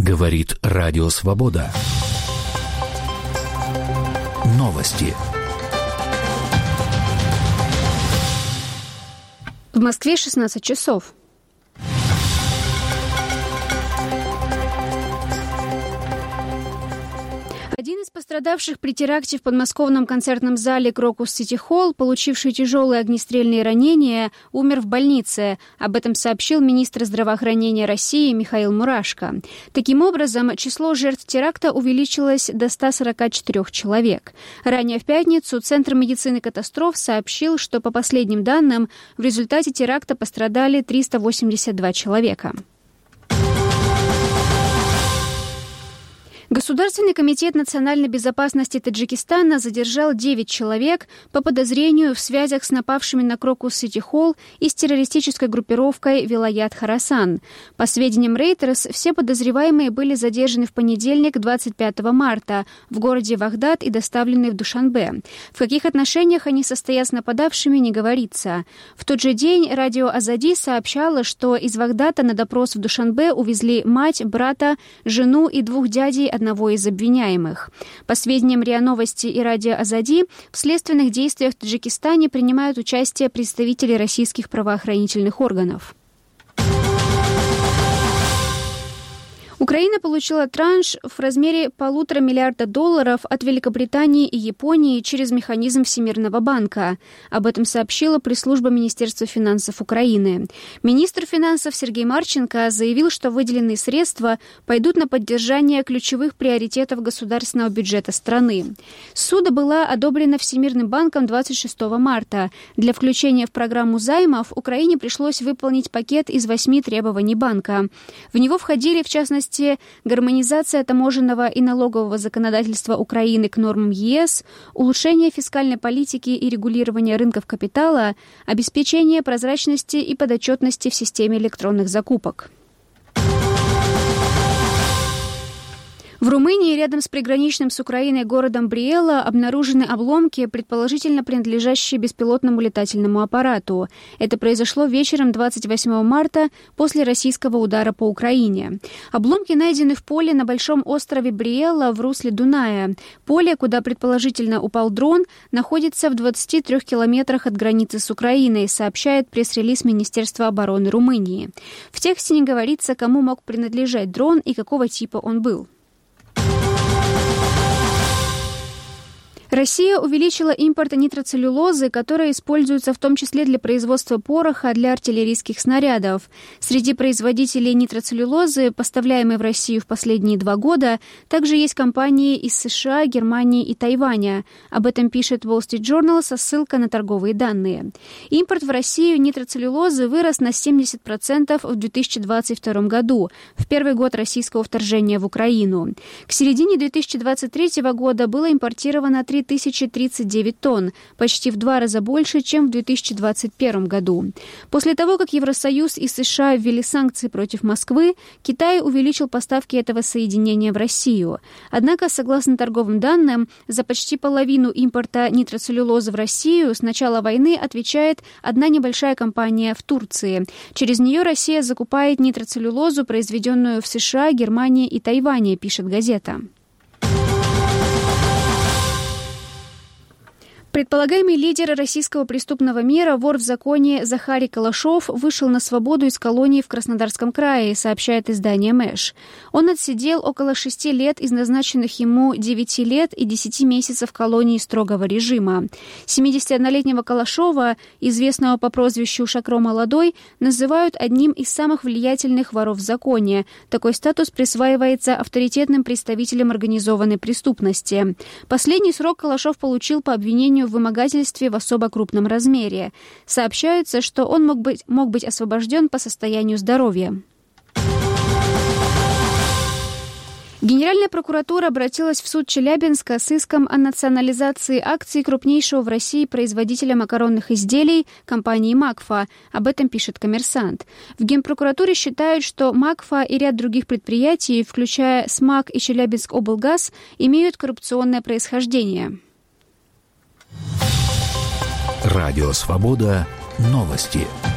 Говорит Радио Свобода. Новости. В Москве 16 часов. Один из пострадавших при теракте в подмосковном концертном зале «Крокус Сити Холл», получивший тяжелые огнестрельные ранения, умер в больнице. Об этом сообщил министр здравоохранения России Михаил Мурашко. Таким образом, число жертв теракта увеличилось до 144 человек. Ранее в пятницу Центр медицины катастроф сообщил, что по последним данным в результате теракта пострадали 382 человека. Государственный комитет национальной безопасности Таджикистана задержал 9 человек по подозрению в связях с напавшими на Крокус Сити Холл и с террористической группировкой Вилаят Хорасан. По сведениям Reuters, все подозреваемые были задержаны в понедельник, 25 марта, в городе Вагдад и доставлены в Душанбе. В каких отношениях они состоят с нападавшими, не говорится. В тот же день радио Азади сообщало, что из Вагдада на допрос в Душанбе увезли мать, брата, жену и 2 дядей одного из обвиняемых. По сведениям РИА Новости и радио Азади, в следственных действиях в Таджикистане принимают участие представители российских правоохранительных органов. Украина получила транш в размере $1,5 миллиарда от Великобритании и Японии через механизм Всемирного банка. Об этом сообщила пресс-служба Министерства финансов Украины. Министр финансов Сергей Марченко заявил, что выделенные средства пойдут на поддержание ключевых приоритетов государственного бюджета страны. Ссуда была одобрена Всемирным банком 26 марта. Для включения в программу займов Украине пришлось выполнить пакет из 8 требований банка. В него входили, в частности, гармонизация таможенного и налогового законодательства Украины к нормам ЕС, улучшение фискальной политики и регулирование рынков капитала, обеспечение прозрачности и подотчетности в системе электронных закупок. В Румынии, рядом с приграничным с Украиной городом Бриела, обнаружены обломки, предположительно принадлежащие беспилотному летательному аппарату. Это произошло вечером 28 марта после российского удара по Украине. Обломки найдены в поле на большом острове Бриела в русле Дуная. Поле, куда предположительно упал дрон, находится в 23 километрах от границы с Украиной, сообщает пресс-релиз Министерства обороны Румынии. В тексте не говорится, кому мог принадлежать дрон и какого типа он был. Россия увеличила импорт нитроцеллюлозы, которая используется в том числе для производства пороха для артиллерийских снарядов. Среди производителей нитроцеллюлозы, поставляемой в Россию в последние 2 года, также есть компании из США, Германии и Тайваня. Об этом пишет Wall Street Journal со ссылкой на торговые данные. Импорт в Россию нитроцеллюлозы вырос на 70% в 2022 году, в первый год российского вторжения в Украину. К середине 2023 года было импортировано 3039 тонн, почти в 2 раза больше, чем в 2021 году. После того, как Евросоюз и США ввели санкции против Москвы, Китай увеличил поставки этого соединения в Россию. Однако, согласно торговым данным, за почти половину импорта нитроцеллюлозы в Россию с начала войны отвечает одна небольшая компания в Турции. Через нее Россия закупает нитроцеллюлозу, произведенную в США, Германии и Тайване, пишет газета. Предполагаемый лидер российского преступного мира, вор в законе Захарий Калашов вышел на свободу из колонии в Краснодарском крае, сообщает издание МЭШ. Он отсидел около 6 лет из назначенных ему 9 лет и 10 месяцев колонии строгого режима. 71-летнего Калашова, известного по прозвищу Шакро Молодой, называют одним из самых влиятельных воров в законе. Такой статус присваивается авторитетным представителям организованной преступности. Последний срок Калашов получил по обвинению в вымогательстве в особо крупном размере. Сообщается, что он мог быть освобожден по состоянию здоровья. Генеральная прокуратура обратилась в суд Челябинска с иском о национализации акций крупнейшего в России производителя макаронных изделий компании «Макфа». Об этом пишет «Коммерсант». В Генпрокуратуре считают, что «Макфа» и ряд других предприятий, включая «СМАК» и «Челябинскоблгаз», имеют коррупционное происхождение. Радио «Свобода». Новости.